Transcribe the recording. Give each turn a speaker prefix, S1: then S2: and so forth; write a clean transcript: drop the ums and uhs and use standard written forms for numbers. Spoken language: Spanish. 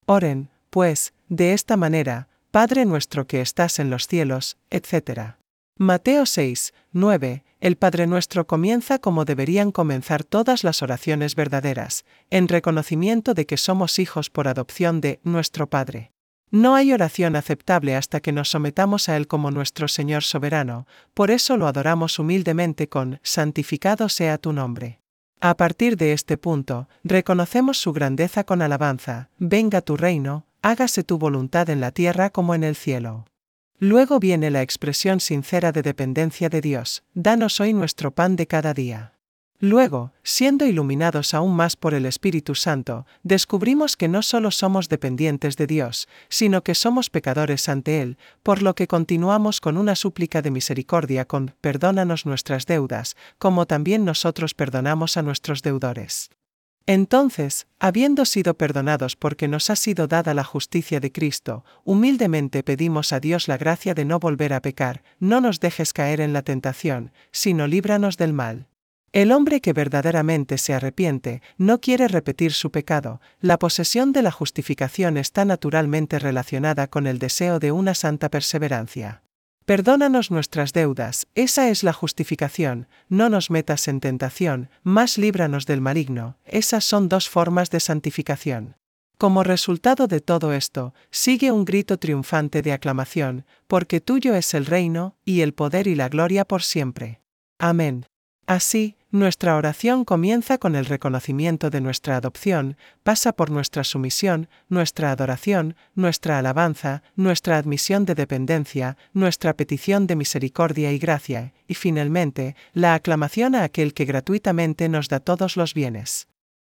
S1: Oren, pues, de esta manera: Padre nuestro que estás en los cielos, etc. Mateo 6, 9. El Padre Nuestro comienza como deberían comenzar todas las oraciones verdaderas, en reconocimiento de que somos hijos por adopción de nuestro Padre. No hay oración aceptable hasta que nos sometamos a Él como nuestro Señor soberano, por eso lo adoramos humildemente con «Santificado sea tu nombre». A partir de este punto, reconocemos su grandeza con alabanza: «Venga tu reino, hágase tu voluntad en la tierra como en el cielo». Luego viene la expresión sincera de dependencia de Dios: «Danos hoy nuestro pan de cada día». Luego, siendo iluminados aún más por el Espíritu Santo, descubrimos que no solo somos dependientes de Dios, sino que somos pecadores ante Él, por lo que continuamos con una súplica de misericordia con «Perdónanos nuestras deudas, como también nosotros perdonamos a nuestros deudores». Entonces, habiendo sido perdonados porque nos ha sido dada la justicia de Cristo, humildemente pedimos a Dios la gracia de no volver a pecar: «No nos dejes caer en la tentación, sino líbranos del mal». El hombre que verdaderamente se arrepiente no quiere repetir su pecado. La posesión de la justificación está naturalmente relacionada con el deseo de una santa perseverancia. Perdónanos nuestras deudas, esa es la justificación; no nos metas en tentación, mas líbranos del maligno, esas son dos formas de santificación. Como resultado de todo esto, sigue un grito triunfante de aclamación: «Porque tuyo es el reino, y el poder y la gloria por siempre. Amén». Así, nuestra oración comienza con el reconocimiento de nuestra adopción, pasa por nuestra sumisión, nuestra adoración, nuestra alabanza, nuestra admisión de dependencia, nuestra petición de misericordia y gracia, y finalmente, la aclamación a aquel que gratuitamente nos da todos los bienes.